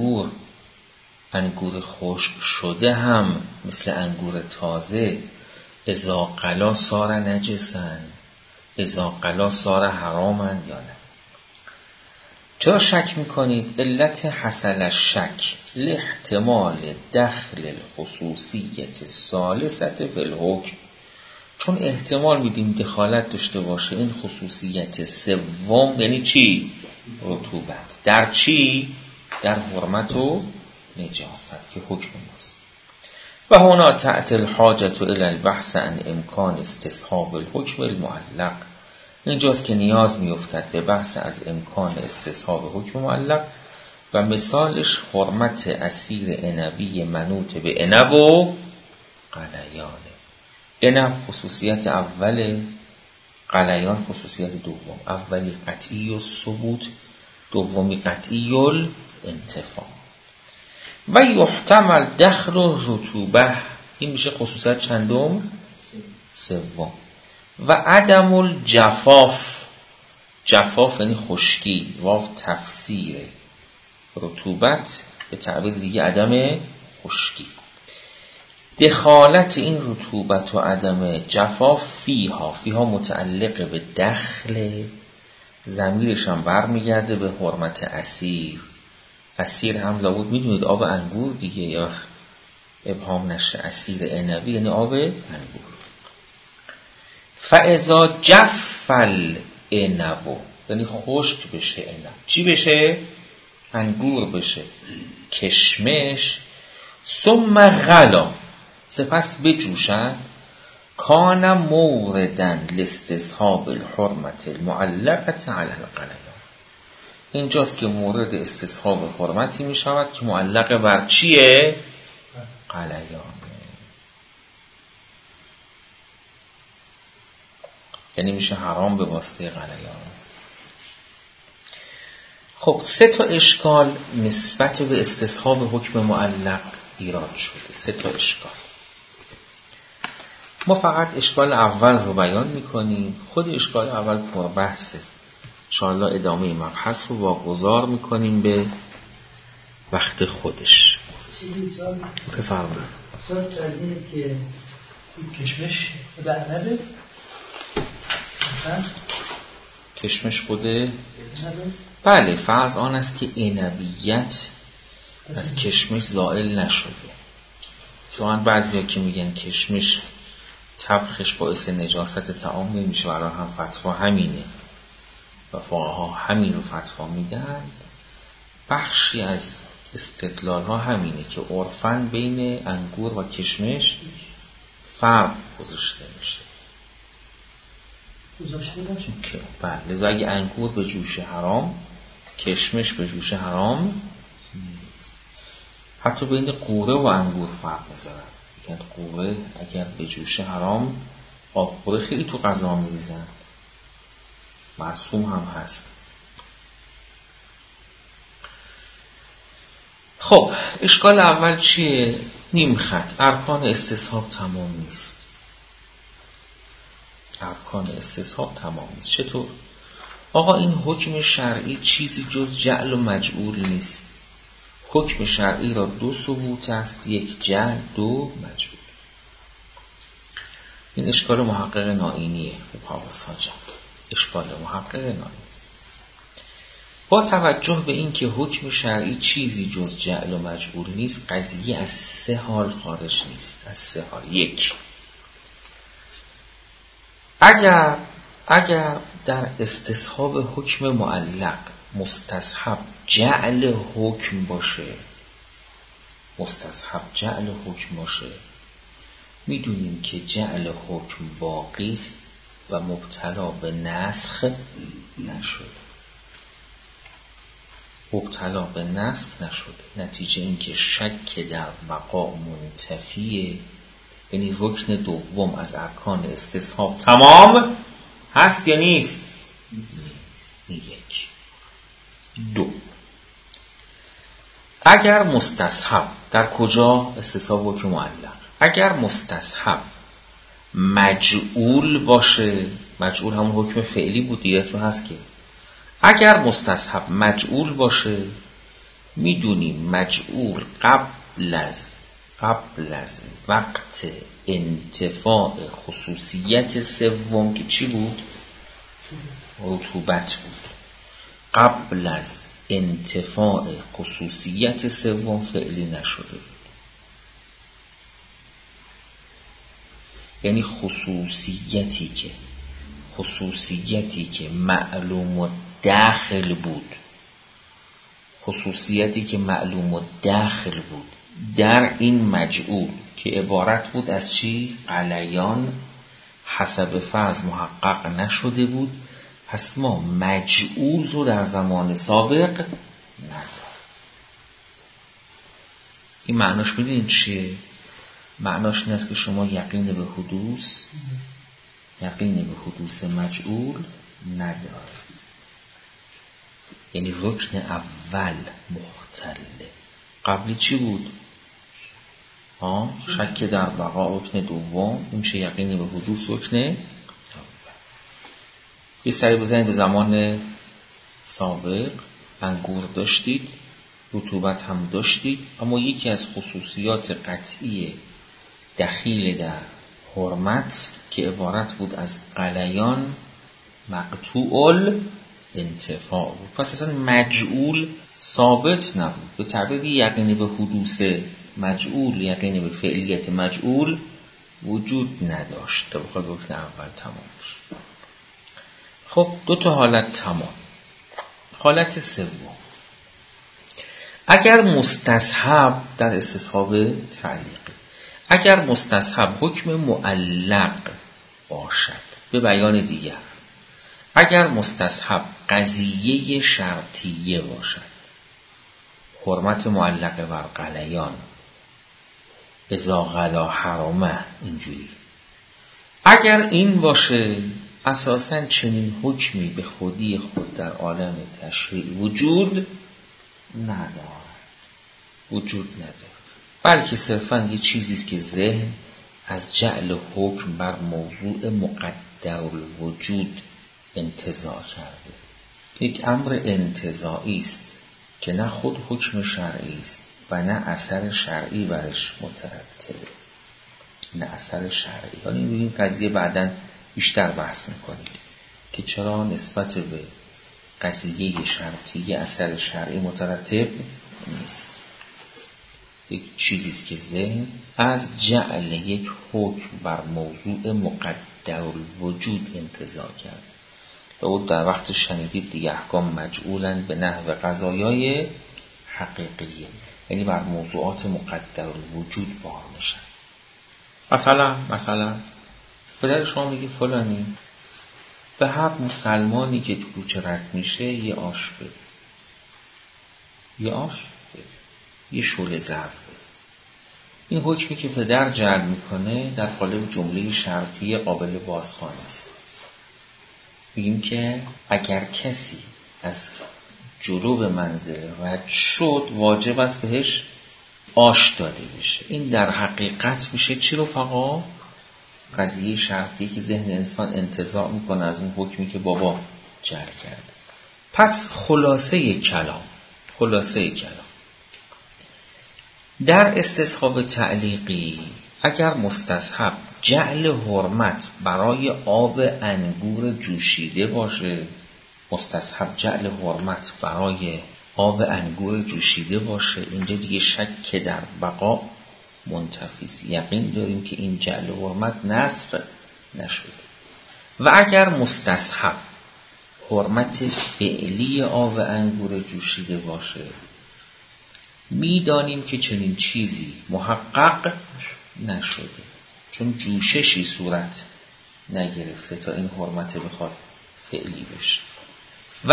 انگور خشک شده هم مثل انگور تازه اذا غلا صار نجسن، اذا غلا صار حرامن یا نه. چرا شک میکنید؟ علت حصل شک لاحتمال دخل الخصوصیت الثالثه فی الحکم، چون احتمال میدیم دخالت داشته باشه این خصوصیت سوم، یعنی چی؟ رطوبت. در چی؟ در حرمت و نجاست که حکم ماست. و هنا تأتی الحاجة الی البحث عن امکان استصحاب الحکم المعلق. اینجاست که نیاز میافتد به بحث از امکان استصحاب حکم معلق و مثالش حرمت عصیر عنبی منوط به عنب و غلیانه. عنب خصوصیت اول، غلیان خصوصیت دوم. اولی قطعی الثبوت، دومی قطعی الانتفاع. و یحتمل دخل رطوبه، این میشه خصوصیت چندم؟ سوم. و عدم الجفاف، جفاف یعنی خشکی، واو تفسیر رطوبت، به تعبیر دیگه عدم خشکی. دخالت این رطوبت و عدم جفاف فیها متعلق به دخل، ضمیرش هم برمیگرده به حرمت عصیر. عصیر هم لابد میدونید آب انگور دیگه، یا ابهام نشه، عصیر عنبی یعنی آب انگور. فاذا جف العنب، یعنی خشک بشه عنب، چی بشه؟ انگور بشه، کشمش. ثم غلا، سپس بجوشد، کان موردن لاستصحاب الحرمت المعلقه علی الغلیان. اینجاست که مورد استصحاب حرمتی می شود که معلق بر چیه؟ غلیان. یعنی میشه حرام به واسطه غلیان. خب 3 اشکال نسبت به استصحاب حکم معلق ایراد شده. 3 اشکال. ما فقط اشکال اول رو بیان میکنیم. خود اشکال اول پربحثه، انشاءالله ادامه مبحث رو واگذار میکنیم به وقت خودش. بفرمایید. سوال ترجیحه که کشمش بوده عنبه؟ کشمش بوده؟ بله، فرض آن است که عنبیت از کشمش زائل نشده. چون بعضیا که میگن کشمش طبخش باعث نجاست طعام نمیشه، برای هم فتوا همینه و فقها همین رو فتوا میدن. بخشی از استدلال ها همینه که عرفاً بین انگور و کشمش فرق گذاشته میشه. که بله، لذا اگه انگور به جوش حرام، کشمش به جوش حرام نیست. حتی بین قوره و انگور فرق میذارن. یعنی قوره اگر به جوش حرام، آب قوره خیلی تو غذا میریزن، معصوم هم هست. خب اشکال اول چیه؟ نیم خط، ارکان استصحاب تمام نیست. ارکان استصحاب تمام نیست. چطور؟ آقا این حکم شرعی چیزی جز جعل و مجعول نیست. حکم شرعی را 2 ثبوت است، 1 جعل، 2 مجعول. این اشکال محقق نائینیه. حواس ها جمع. اشکال محقق نائینی است. با توجه به اینکه حکم شرعی چیزی جز جعل و مجعول نیست، قضیه از 3 حال خارج نیست. از 3 حال. 1، اگر در استصحاب حکم معلق مستصحب جعل حکم باشه، میدونیم که جعل حکم باقی است و مبتلا به نسخ نشده. نتیجه این که شک در بقا منتفیه، یعنی رکن دوم از ارکان استصحاب تمام هست یا نیست؟ نیست. 1. 2، اگر مستصحب، در کجا؟ استصحاب حکم معلق. اگر مستصحب مجعول باشه، مجعول همون حکم فعلی بود دیگه تو هست که، اگر مستصحب مجعول باشه، میدونیم مجعول قبل از وقت انتفاع خصوصیت سوم که چی بود؟ رطوبت بود. قبل از انتفاع خصوصیت سوم فعلی نشده بود. یعنی خصوصیتی که معلوم و داخل بود، در این مجعول که عبارت بود از چی؟ غلیان، حسب فرض محقق نشده بود. پس ما مجعول رو در زمان سابق نداریم. این معناش میدونید چیه؟ معناش این است که شما یقین به حدوث مجعول ندارید. یعنی رکن اول مختله. قبلی چی بود؟ شک در بقا رکن دوم. این میشه یقین به حدوث رکن اول. یه سری بزنید به زمان سابق. انگور داشتید، رطوبت هم داشتید، اما یکی از خصوصیات قطعی دخیل در حرمت که عبارت بود از غلیان مقطوع انتفاع بود. پس اصلا مجعول ثابت نبود. به تعبیر یقینی به حدوث مجعول، یقینی به فعلیت مجعول وجود نداشت تا بخواد رکن اول تمام بشه. خب 2 حالت تمام. حالت سوم، اگر مستصحب در استصحاب تعلیقی، اگر مستصحب حکم معلق باشد، به بیان دیگر اگر مستصحب قضیه شرطیه باشد، حرمت معلقه بر غلیان، اذا غلا حرامه، اینجوری، اگر این باشه اساساً چنین حکمی به خودی خود در عالم تشریع وجود ندارد، بلکه صرفاً یه چیزیست که ذهن از جعل حکم بر موضوع مقدر الوجود انتزاع کرده. یک امر انتزاعی است که نه خود حکم شرعی است و نه اثر شرعی برش مترتبه. حالا این قضیه بعداً بیشتر بحث میکنیم که چرا نسبت به قضیه شرطی اثر شرعی مترتب نیست. یک چیزیست که ذهن از جعل یک حکم بر موضوع مقدر الوجود انتزاع کرد. و در وقت شنیدید دیگه احکام مجعولن به نحو قضایای حقیقیه، یعنی بر موضوعات مقدر الوجود بار میشن. مثلا پدر شما میگه فلانی به هر مسلمانی که تو کوچه رد میشه یه آش بده، یه شعله ظرف بده. این حکمی که پدر جعل میکنه در قالب جمله شرطی قابل بازخوانی است. میگیم که اگر کسی از جلو به منزل رد شد واجب است بهش آش داده بشه. این در حقیقت میشه چی رفقا؟ قضیه شرطی که ذهن انسان انتزاع میکنه از اون حکمی که بابا جعل کرده. پس خلاصه کلام در استصحاب تعلیقی اگر مستصحب جعل حرمت برای آب انگور جوشیده باشه، مستصحب جعل حرمت برای آب انگور جوشیده باشه، اینجا دیگه شک در بقا منتفیست، یقین داریم که این جعل حرمت نسخ نشده. و اگر مستصحب حرمت فعلی آب انگور جوشیده باشه، میدانیم که چنین چیزی محقق نشده، چون جوششی صورت نگرفته تا این حرمت بخواد فعلی بشه. و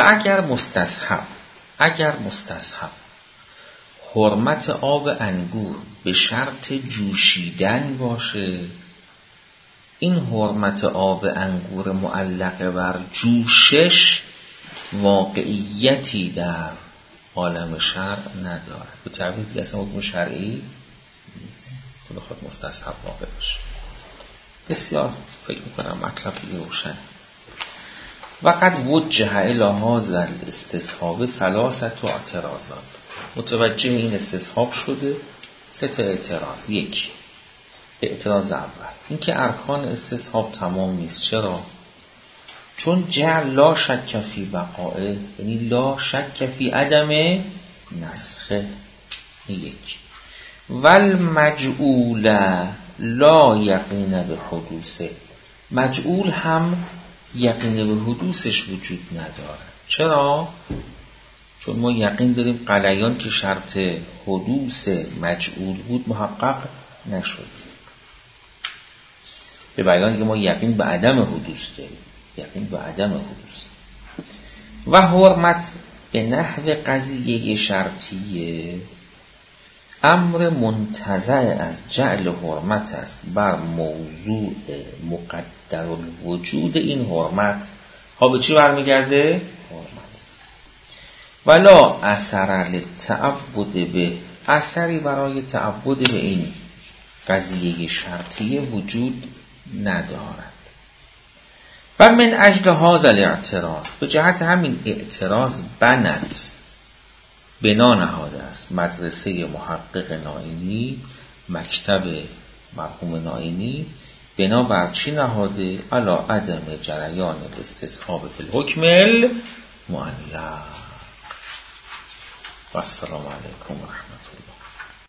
اگر مستصحب حرمت آب انگور به شرط جوشیدن باشه، این حرمت آب انگور معلقه بر جوشش واقعیتی در عالم شرع نداره، به تعبیر دیگه اصلا حکم شرعی نیست که بخواد مستصحب واقع باشه. بسیار فکر میکنم مطلب دیگه روشن. و قد وجه الی هذا الاستصحاب ثلاثه اعتراضات، متوجه این استصحاب شده 3 اعتراض. 1 اعتراض اول اینکه ارکان استصحاب تمام نیست. چرا؟ چون جعل لا شک فی بقائه، یعنی لا شک فی عدم نسخه. 1 والمجعول لا یقین به حدوثه، مجعول هم یقین به حدوثش وجود نداره. چرا؟ چون ما یقین داریم غلیان که شرط حدوث مجعول بود محقق نشد، به بیان که ما یقین به عدم حدوث داریم، یقین به عدم حدوث. و حرمت به نحو قضیه شرطیه امر منتزع از جعل حرمت است بر موضوع مقدر الوجود. این حرمت ها به چی برمیگرده؟ حرمت. ولا اثر للتعبد به، اثری برای تعبد به این قضیه شرطیه وجود ندارد. و من اجل هذا الاعتراض، به جهت همین اعتراض بنا نهاده است مدرسه محقق نائینی، مکتب مرحوم نائینی، بنا بر چی نهاده؟ علی عدم جریان استصحاب فی الحکم المعلق. و السلام علیکم و رحمت الله.